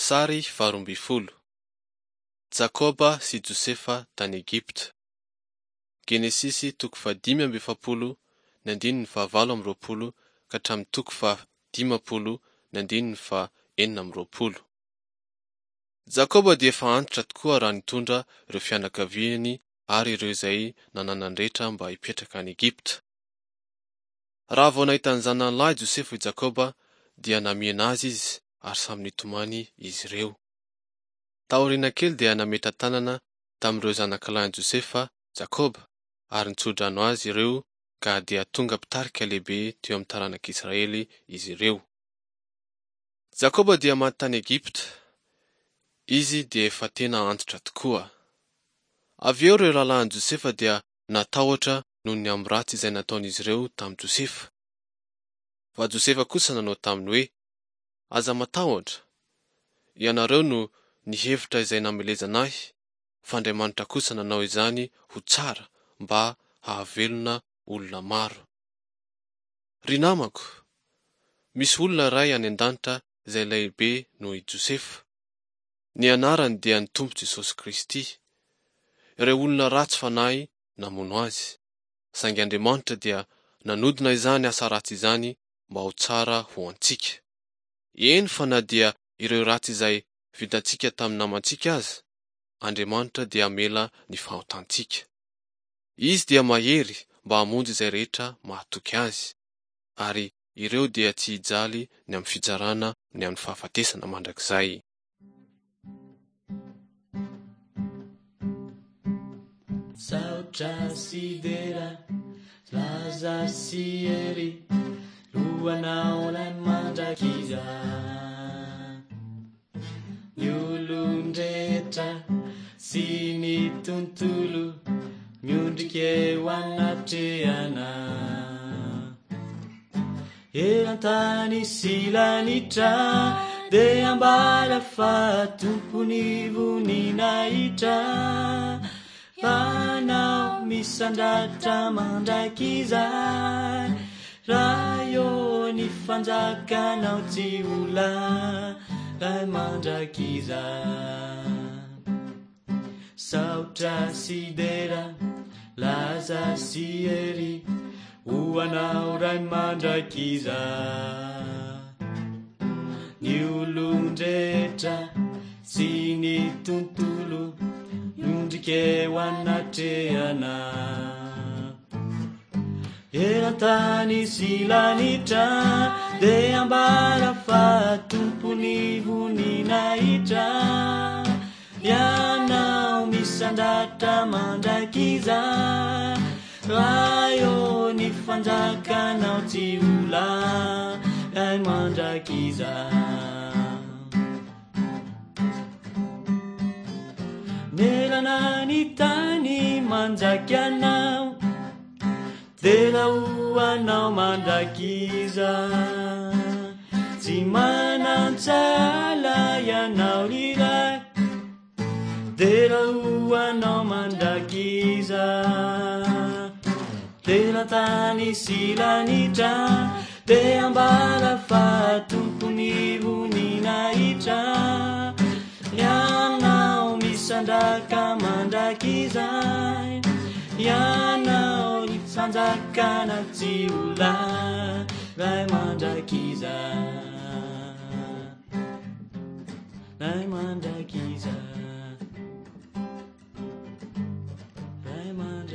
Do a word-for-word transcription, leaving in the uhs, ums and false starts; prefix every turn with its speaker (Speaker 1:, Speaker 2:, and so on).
Speaker 1: Sary faharoamby folo. Jakoba sy Josefa tany Egypta. Genesisy toko fahadimy amby efapolo ny andininy fahavalo amby roapolo ka hatramin'ny toko fahadimapolo ny andininy fahaenina amby roapolo. Jakoba dia efa antitra tokoa raha nitondra ireo fianakaviany ary ireo izay nananandretra mba hipetraka any Egypta. Raha vao nahita ny zanany lahy Josefa i Jakoba dia namiana azy izy ary samy nitomany izy ireo. Taoriana kely dia nametra tanana tamin'ireo zanak'alahy Josefa Jakoba ary nitsodrano azy ireo ka dia tonga mpitarika lehibe teo amin'ny taranak'Israely izy ireo. Jakoba dia maty tany Egypta. Izy dia efa tena antitra tokoa. Avy eo ireo lalahan'i Josefa dia natahotra noho ny amin'ny ratsy izay nataon'izy ireo tamin'i Josefa. Fa Josefa kosa nanao taminy hoe, aza matahotra, ianareo no nihevitra izay namelezana ahy, fa Andriamanitra kosa nanao izany ho tsara mba hahavelona olona maro. Ry namako, misy olona iray any an-danitra izay lehibe noho i Josefa. Ny anarany dia ny Tompo Jesosy Kristy. Ireo olona ratsy fanahy namono azy, saingy Andriamanitra dia nanodina izany asa ratsy izany mba ho tsara ho antsika. Eny fa na dia ireo ratsy izay vitantsika tamin'ny namantsika aza, Andriamanitra dia mela ny fahotantsika. Izy dia mahery mba hamonjy izay rehetra mahatoky azy, ary ireo dia tsy hijaly ny amin'ny fizarana ny amin'ny fahafatesana mandrakizay.
Speaker 2: Saotra sy dera, laza sy ery, loanao lay mandrakiza. Ny olon-drehetra sy ny tontolo, miondrika eo anatrehana. Eran-tany sy lanitra, de ambala fa tompony voninahitra. Fanao misandratra mandrakiza, raha eo ny fanjakanao tsy ola lay mandrakiza. Saotra sy dera, laza sy ery, ho anao ray mandrakiza. Ny olon-drehetra sy ny tontolo, miondrika eo anatrehana. Eran-tany sy lanitra, de ambara fa tompony voninahitra. Ianao misandratra mandrakiza, raha eo ny fanjakanao tsy ola lay mandrakiza. Nelana ny tany manjaky anao, de lahoanao mandrakiza. Tsy manantsala ianao liray, de lahoanao mandrakiza. Eran-tany sy lanitra, de ambara fa tompony voninahitra. Ianao misandraka mandrakiza, ianao ny fanjakana tsy ola lay mandrakiza. Lay mandrakiza, lay mandrakiza.